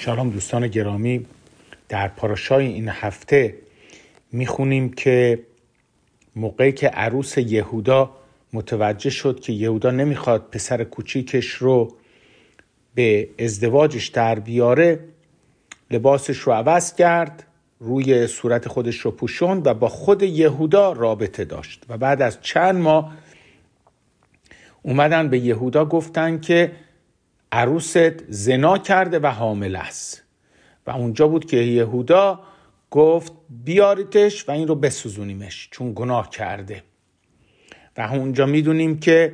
سلام دوستان گرامی. در پاراشای این هفته میخونیم که موقعی که عروس یهودا متوجه شد که یهودا نمیخواد پسر کوچیکش رو به ازدواجش در بیاره، لباسش رو عوض کرد، روی صورت خودش رو پوشوند و با خود یهودا رابطه داشت. و بعد از چند ماه اومدن به یهودا گفتن که عروست زنا کرده و حامل است. و اونجا بود که یهودا گفت بیاریدش و این رو بسوزونیمش چون گناه کرده. و اونجا میدونیم که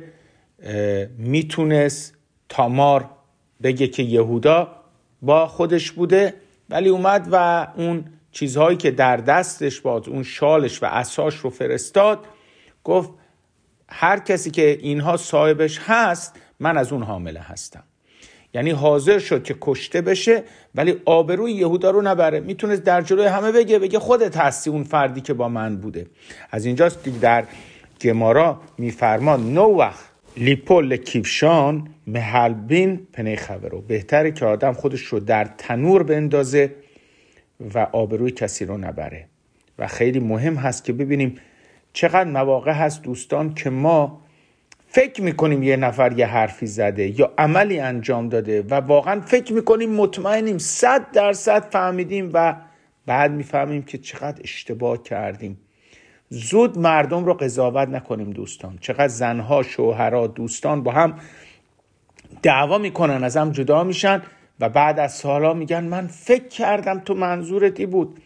میتونست تامار بگه که یهودا با خودش بوده، ولی اومد و اون چیزهایی که در دستش بود، اون شالش و عصاش رو فرستاد، گفت هر کسی که اینها صاحبش هست من از اون حامله هستم. یعنی حاضر شد که کشته بشه ولی آبروی یهودا رو نبره. میتونست در جلوی همه بگه خودت هستی اون فردی که با من بوده. از اینجاست که در گمارا میفرما نوح لیپول کیفشان محلبین پنی خبرو، بهتره که آدم خودش رو در تنور بندازه و آبروی کسی رو نبره. و خیلی مهم هست که ببینیم چقدر مواقع هست دوستان که ما فکر میکنیم یه نفر یه حرفی زده یا عملی انجام داده و واقعا فکر میکنیم مطمئنیم 100% فهمیدیم و بعد میفهمیم که چقدر اشتباه کردیم. زود مردم رو قضاوت نکنیم دوستان. چقدر زنها، شوهرها، دوستان با هم دعوا میکنن، از هم جدا میشن و بعد از سالها میگن من فکر کردم تو منظورتی بود،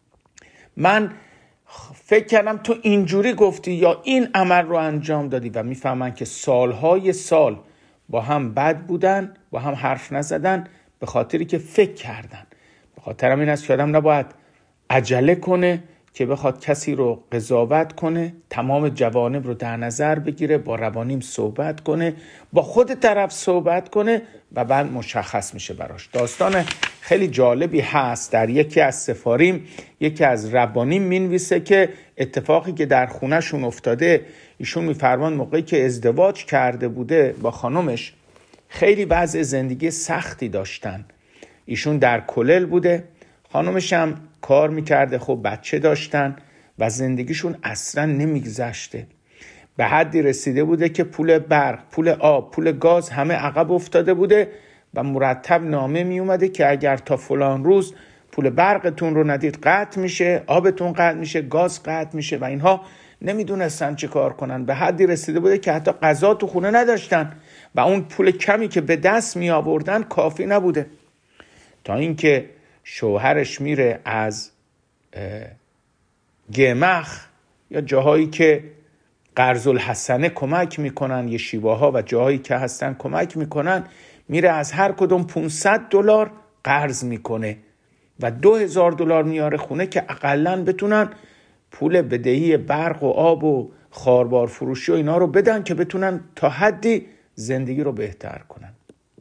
من فکر کردم تو اینجوری گفتی یا این عمل رو انجام دادی. و میفهمن که سالهای سال با هم بد بودن، با هم حرف نزدن به خاطری که فکر کردن. به خاطر همین است که آدم نباید عجله کنه که بخواد کسی رو قضاوت کنه. تمام جوانب رو در نظر بگیره، با روانیم صحبت کنه، با خود طرف صحبت کنه و بعد مشخص میشه براش. داستان خیلی جالبی هست در یکی از سفاریم. یکی از ربانیم مینویسه که اتفاقی که در خونهشون افتاده، ایشون میفرمان موقعی که ازدواج کرده بوده با خانمش خیلی وضع زندگی سختی داشتن. ایشون در کلل بوده، خانمش هم کار میکرده، خب بچه داشتن و زندگیشون اصلا نمیگذشته. به حدی رسیده بوده که پول برق، پول آب، پول گاز همه عقب افتاده بوده و مرتب نامه می اومده که اگر تا فلان روز پول برقتون رو ندید قطع میشه، آبتون قطع میشه، گاز قطع میشه و اینها نمیدونستن چه کار کنن. به حدی رسیده بوده که حتی غذا تو خونه نداشتن و اون پول کمی که به دست می آوردن کافی نبوده. تا اینکه شوهرش میره از گمخ یا جاهایی که قرض الحسنه کمک میکنن، یه شیواها و جاهایی که هستن کمک میکنن، میره از هر کدوم $500 قرض میکنه و $2000 میاره خونه که اقلن بتونن پول بدهی برق و آب و خاربار فروشی و اینا رو بدن که بتونن تا حدی زندگی رو بهتر کنن.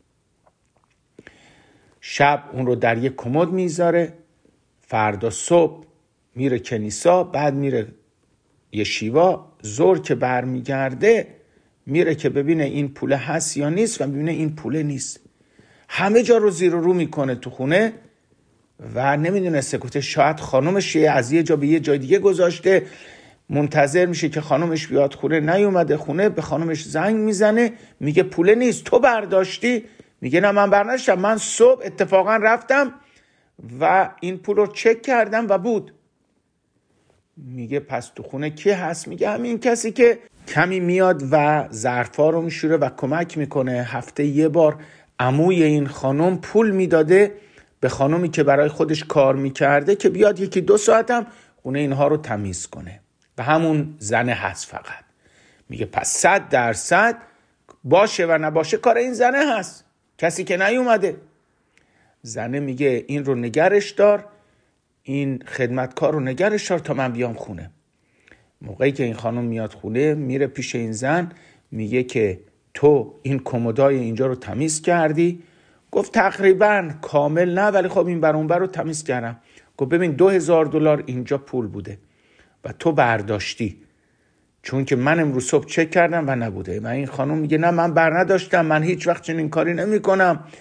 شب اون رو در یک کمد میذاره، فردا صبح میره کنیسا، بعد میره یشیوا، ظهر که برمیگرده میره که ببینه این پول هست یا نیست و ببینه این پول نیست. همه جا رو زیر و رو میکنه تو خونه و نمیدونه سکوته. شاید خانومش از یه جا به یه جای دیگه گذاشته، منتظر میشه که خانومش بیاد خونه، نیومده خونه. به خانومش زنگ میزنه، میگه پول نیست، تو برداشتی؟ میگه نه من برداشتم، من صبح اتفاقا رفتم و این پول رو چک کردم و بود. میگه پس تو خونه کی هست؟ میگه همین کسی که کمی میاد و ظرفا رو میشوره و کمک میکنه. هفته یه بار عموی این خانم پول میداده به خانمی که برای خودش کار میکرده که بیاد 1-2 ساعت هم خونه اینها رو تمیز کنه و همون زنه هست فقط. میگه پس 100% باشه و نباشه کار این زنه هست، کسی که نیومده. زنه میگه این رو نگرش دار، این خدمتکار رو نگرش دار تا من بیام خونه. موقعی که این خانم میاد خونه، میره پیش این زن، میگه که تو این کمدای اینجا رو تمیز کردی؟ گفت تقریبا کامل نه، ولی خب این بر اون بر رو تمیز کردم. گفت ببین $2000 اینجا پول بوده و تو برداشتی، چون که من امروز صبح چک کردم و نبوده. و این خانم میگه نه من بر نداشتم، من هیچ وقت چنین کاری نمی کنم.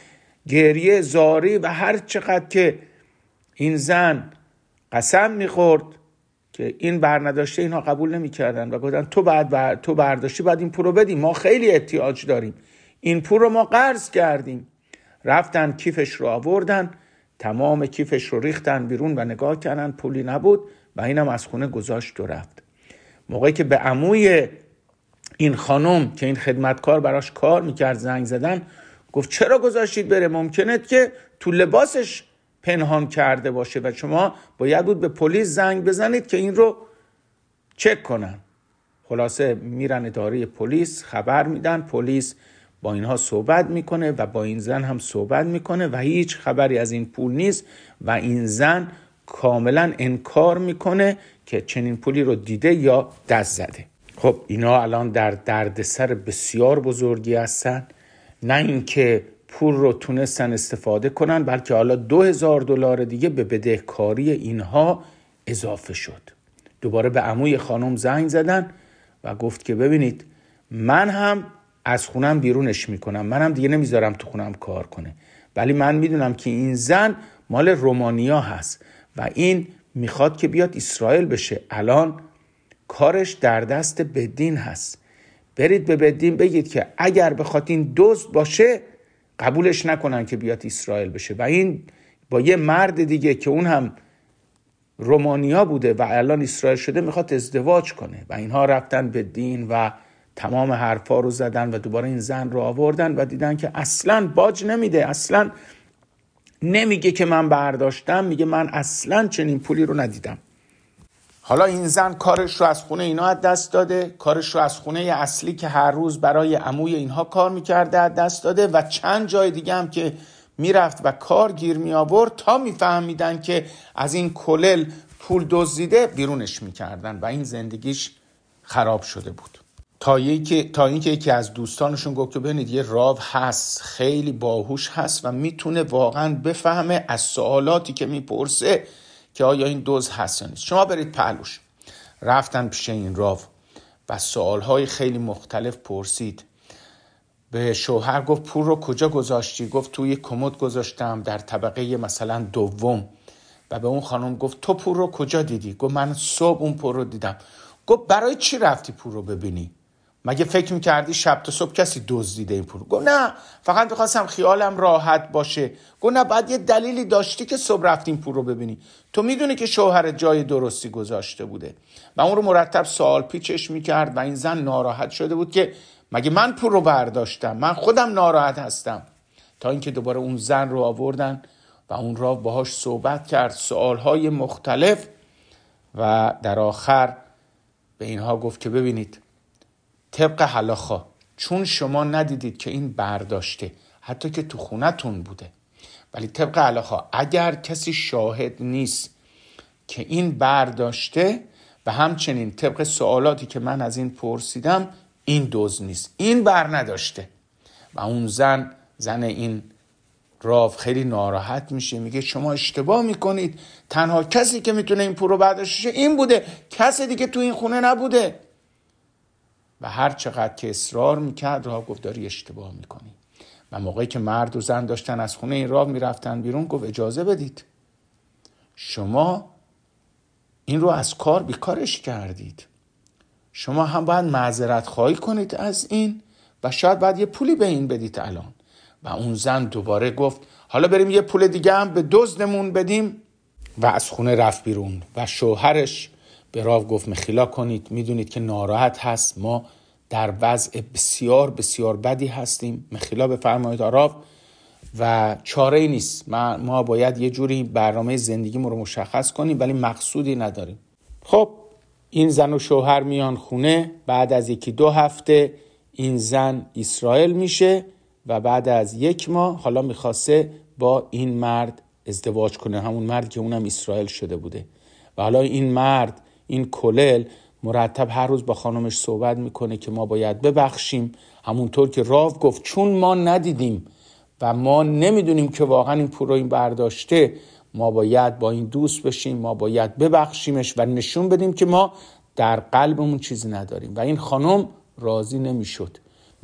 گریه زاری و هر چقدر که این زن قسم میخورد که این برنداشته، اینها قبول نمیکردن و گفتن تو برداشتی، بعد این پول رو بدیم، ما خیلی احتیاج داریم، این پول رو ما قرض کردیم. رفتن کیفش رو آوردن، تمام کیفش رو ریختن بیرون و نگاه کردن، پولی نبود و اینم از خونه گذاشت و رفت. موقعی که به عموی این خانم که این خدمتکار براش کار میکرد زنگ زدن، گفت چرا گذاشتید بره؟ ممکنه که تو لباسش پنهان کرده باشه و شما باید بود به پلیس زنگ بزنید که این رو چک کنن. خلاصه میرن اداره پلیس، خبر میدن، پلیس با اینها صحبت میکنه و با این زن هم صحبت میکنه و هیچ خبری از این پول نیست و این زن کاملا انکار میکنه که چنین پولی رو دیده یا دست زده. خب اینا الان در دردسر بسیار بزرگی هستن، نه اینکه پول رو تونستن استفاده کنن، بلکه حالا $2000 دیگه به بدهکاری اینها اضافه شد. دوباره به عموی خانم زنگ زدن و گفت که ببینید من هم از خونم بیرونش میکنم، منم دیگه نمیذارم تو خونم کار کنه، ولی من میدونم که این زن مال رومانیا هست و این میخواد که بیاد اسرائیل بشه، الان کارش در دست بدین هست، برید به بدین بگید که اگر بخواد این دزد باشه قبولش نکنن که بیاد اسرائیل بشه و این با یه مرد دیگه که اون هم رومانیا بوده و الان اسرائیل شده میخواد ازدواج کنه. و اینها رفتن به دین و تمام حرفا رو زدن و دوباره این زن رو آوردن و دیدن که اصلاً باج نمیده، اصلاً نمیگه که من برداشتم، میگه من اصلاً چنین پولی رو ندیدم. حالا این زن کارش رو از خونه اینا از دست داده، کارش رو از خونه اصلی که هر روز برای عموی اینها کار میکرده از دست داده و چند جای دیگه هم که میرفت و کار گیر می آورد تا میفهمیدن که از این کلل پول دزدیده بیرونش میکردن و این زندگیش خراب شده بود. تا اینکه یکی از دوستانشون گفت که ببینید یه راو هست خیلی باهوش هست و میتونه واقعا بفهمه از سوالاتی که میپرسه که آیا این دزد هست یا نیست، شما برید پهلوش. رفتن پیش این راو و سوالهای خیلی مختلف پرسید. به شوهر گفت پول رو کجا گذاشتی؟ گفت توی کمد گذاشتم در طبقه مثلا دوم. و به اون خانم گفت تو پول رو کجا دیدی؟ گفت من صبح اون پول رو دیدم. گفت برای چی رفتی پول رو ببینی؟ مگه فکر میکردی شب تا صبح کسی دزدیده این پول؟ گفت نه، فقط میخواستم خیالم راحت باشه. گفت نه، بعد یه دلیلی داشتی که صبح رفتی این پول رو ببینی. تو میدونی که شوهر جای درستی گذاشته بوده. و اون رو مرتب سوال پیچش میکرد و این زن ناراحت شده بود که مگه من پول رو برداشتم؟ من خودم ناراحت هستم. تا اینکه دوباره اون زن رو آوردن و اون را باهاش صحبت کرد، سوالهای مختلف، و در آخر به اینها گفت که ببینید طبق هلاخا، چون شما ندیدید که این برداشته، حتی که تو خونتون بوده، ولی طبق هلاخا اگر کسی شاهد نیست که این برداشته و همچنین طبق سوالاتی که من از این پرسیدم این دزد نیست، این بر نداشته. و اون زن این راو خیلی ناراحت میشه، میگه شما اشتباه میکنید، تنها کسی که میتونه این پول رو برداشته این بوده، کسی دیگه تو این خونه نبوده. و هر چقدر که اصرار میکرد راو گفت داری اشتباه میکنی. و موقعی که مرد و زن داشتن از خونه این راو میرفتن بیرون گفت اجازه بدید، شما این رو از کار بیکارش کردید، شما هم باید معذرت خواهی کنید از این و شاید باید یه پولی به این بدید الان. و اون زن دوباره گفت حالا بریم یه پول دیگه هم به دزدمون بدیم و از خونه رفت بیرون. و شوهرش به راو گفت مخیلا کنید، میدونید که ناراحت هست، ما در وضع بسیار بسیار بدی هستیم، مخیلا بفرمایید راو و چاره ای نیست، ما باید یه جوری برنامه زندگیمون رو مشخص کنیم ولی مقصودی نداریم. خب این زن و شوهر میان خونه. بعد از 1-2 هفته این زن اسرائیل میشه و بعد از 1 ماه حالا میخواسته با این مرد ازدواج کنه، همون مرد که اونم اسرائیل شده بوده. و حالا این مرد، این کلل، مرتب هر روز با خانمش صحبت میکنه که ما باید ببخشیم، همونطور که راو گفت چون ما ندیدیم و ما نمیدونیم که واقعا این پول رو این برداشته، ما باید با این دوست بشیم، ما باید ببخشیمش و نشون بدیم که ما در قلبمون چیزی نداریم. و این خانم راضی نمیشد،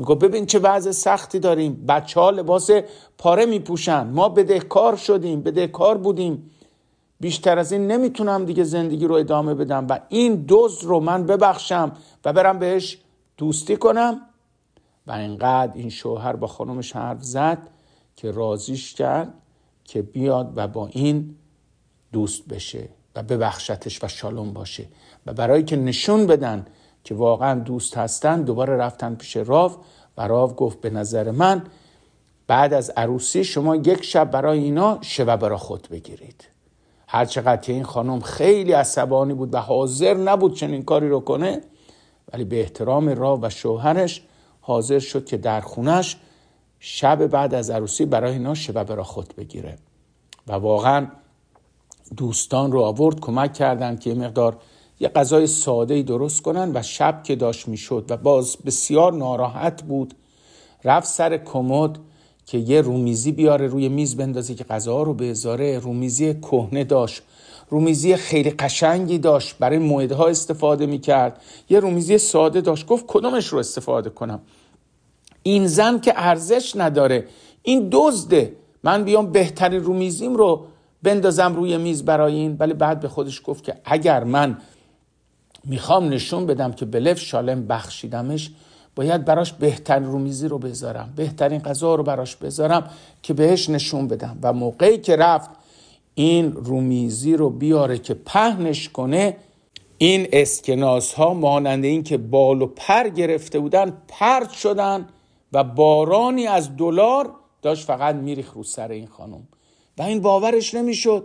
میگه ببین چه وضع سختی داریم، بچه‌ها لباس پاره میپوشن، ما بدهکار شدیم، بدهکار بودیم، بیشتر از این نمیتونم دیگه زندگی رو ادامه بدم و این دزد رو من ببخشم و برم بهش دوستی کنم. و اینقدر این شوهر با خانمش حرف زد که راضیش کرد که بیاد و با این دوست بشه و ببخشتش و شالوم باشه. و برای که نشون بدن که واقعا دوست هستن دوباره رفتن پیش راو و راو گفت به نظر من بعد از عروسی شما یک شب برای اینا شب برا خود بگیرید. هرچقدر که این خانم خیلی عصبانی بود و حاضر نبود چنین کاری رو کنه، ولی به احترام راو و شوهرش حاضر شد که در خونش شب بعد از عروسی برای اینا شب برا خود بگیره. و واقعا دوستان رو آورد کمک کردن که یه مقدار یه غذای ساده‌ای درست کنن و شب که داشت میشد و باز بسیار ناراحت بود، رفت سر کمد که یه رومیزی بیاره روی میز بندازه که غذا رو بذاره. رومیزی کهنه داشت، رومیزی خیلی قشنگی داشت، برای موعدها استفاده میکرد. یه رومیزی ساده داشت، گفت کدومش رو استفاده کنم؟ این زن که ارزش نداره، این دزده، من بیام بهترین رومیزیم رو بندازم روی میز برای این. ولی بعد به خودش گفت که اگر من میخوام نشون بدم که بلف شالم بخشیدمش، باید براش بهترین رومیزی رو بذارم، بهترین غذا رو براش بذارم که بهش نشون بدم. و موقعی که رفت این رومیزی رو بیاره که پهنش کنه، این اسکناس ها مانند این که بال و پر گرفته بودن پرت شدن و بارانی از دلار داشت فقط میریخت رو سر این خانم و این باورش نمیشد.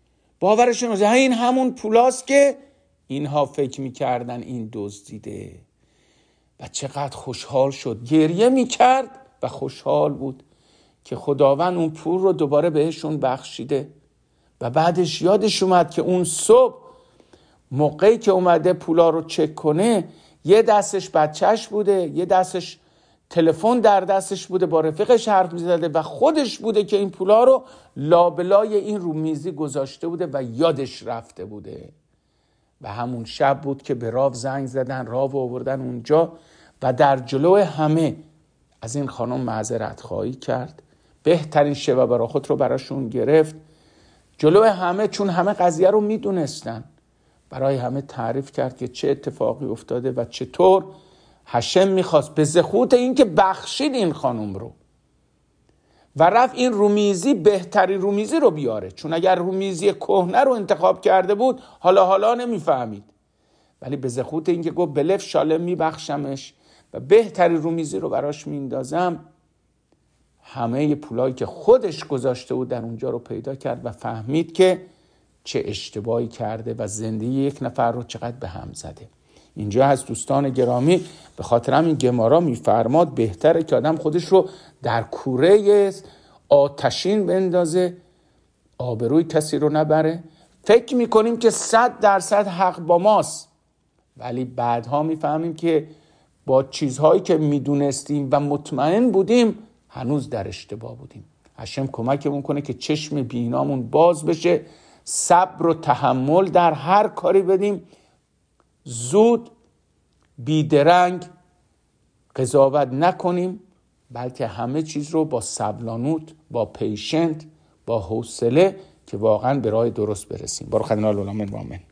این همون پولاست که اینها فکر میکردن این دزدیده. و چقدر خوشحال شد، گریه میکرد و خوشحال بود که خداوند اون پول رو دوباره بهشون بخشیده. و بعدش یادش اومد که اون صبح موقعی که اومده پولا رو چک کنه، یه دستش بچهش بوده، یه دستش تلفن در دستش بوده، با رفیقش حرف می‌زده و خودش بوده که این پولا رو لابلای این رومیزی گذاشته بوده و یادش رفته بوده. و همون شب بود که به راو زنگ زدن، راو آوردن اونجا و در جلو همه از این خانم معذرت خواهی کرد، بهترین شب برای خود رو براشون گرفت جلو همه، چون همه قضیه رو میدونستن. برای همه تعریف کرد که چه اتفاقی افتاده و چطور هشم میخواست به زخوت این که بخشید این خانم رو و رفت این رومیزی بهترین رومیزی رو بیاره. چون اگر رومیزی کهنه رو انتخاب کرده بود حالا نمیفهمید، ولی به زخوت این که گفت بلف شالم میبخشمش و بهترین رومیزی رو براش میندازم، همه پولایی که خودش گذاشته بود در اونجا رو پیدا کرد و فهمید که چه اشتباهی کرده و زندگی یک نفر رو چقدر به هم زده. اینجا از دوستان گرامی به خاطر همین گمارا میفرماد بهتره که آدم خودش رو در کوره آتشین بندازه، آبروی کسی رو نبره. فکر میکنیم که 100% حق با ماست، ولی بعدها میفهمیم که با چیزهایی که میدونستیم و مطمئن بودیم هنوز در اشتباه بودیم. هشم کمکمون کنه که چشم بینامون باز بشه، صبر و تحمل در هر کاری بدیم، زود بیدرنگ قضاوت نکنیم، بلکه همه چیز رو با سبلانوت، با پیشنت، با حوصله که واقعا به راه درست برسیم. بارو خدنا العالمین و آمین.